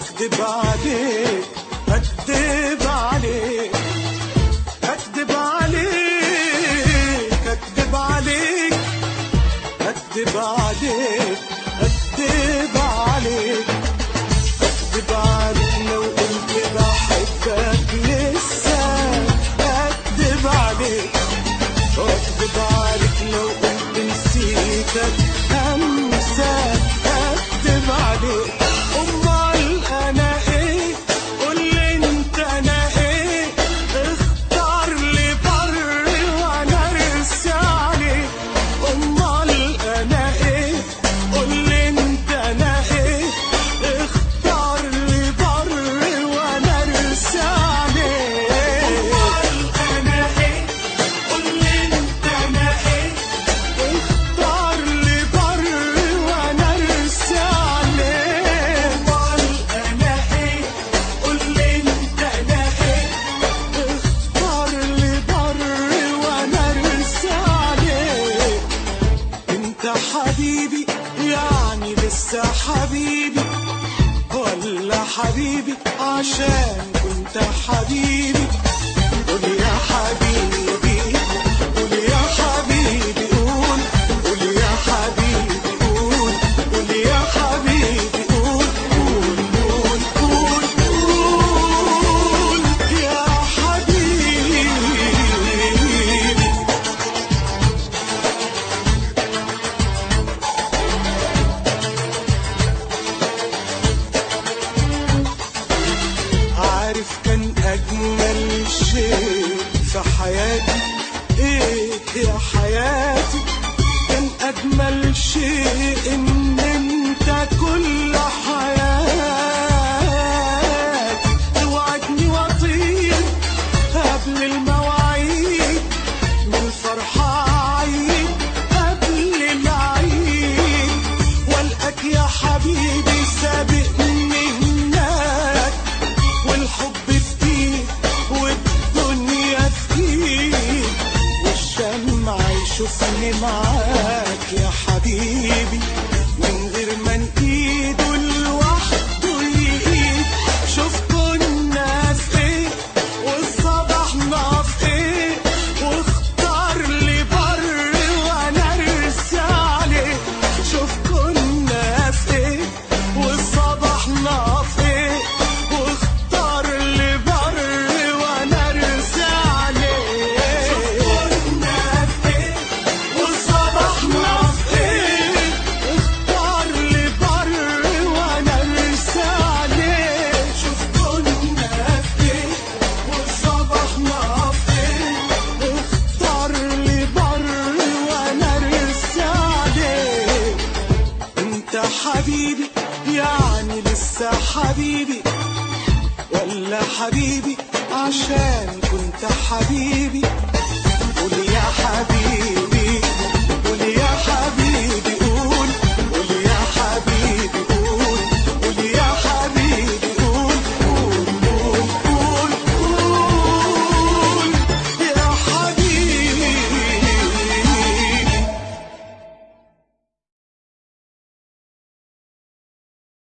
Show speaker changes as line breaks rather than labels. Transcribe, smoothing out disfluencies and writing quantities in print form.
اكدب عليك اكدب عليك اكدب عليك اكدب عليك اكدب عليك اكدب عليك اكدب عليك لو قلت بحبك لسه اكدب عليك واكدب عليك لو قلت نسيتك همسة اكدب عليك. امال انا ايه قولي انت انا ايه اختار لي بر وانا ارسى عليك. امال انا ايه قولي انت انا ايه اختار لي بر وانا ارسى عليك. امال انا ايه قولي انت انا ايه اختار لي بر وانا ارسى عليك. امال انا ايه قولي انت انا ايه اختار لي بر وانا ارسى عليك. انت حبيبي يعني لسه حبيبي ولا حبيبي عشان كنت حبيبي؟ قول يا حبيبي قول يا حبيبي قول قول يا حبيبي قول قول يا حبيبي قول قول قول قول قول يا حبيبي. عارف كان أجمل شيء في حياتي إيه يا حياتي؟ كان أجمل شيء إن أنت كل حياتي. توعدني وأطير قبل المواعيد من الفرحة عيد قبل العيد والقاك يا حبيبي سابقني هناك والحب في ايد والدنيا في ايد والشمع يشوفني معاك يا حبيبي من غير ما نقيده لوحده يقيد. شوف كنا في ايه وصبحنا في ايه واختار لي بر وانا ارسى عليك. شوف كنا في ايه وصبحنا في ايه واختار لي بر وانا ارسى عليك. شوف كنا في ايه وصبحنا في ايه اختار لي بر وانا ارسى عليك. شوف كنا في ايه وصبحنا في ايه اختار لي بر وانا ارسى عليك. انت حبيبي يعني لسه حبيبي ولا حبيبي عشان كنت حبيبي؟ قول يا حبيبي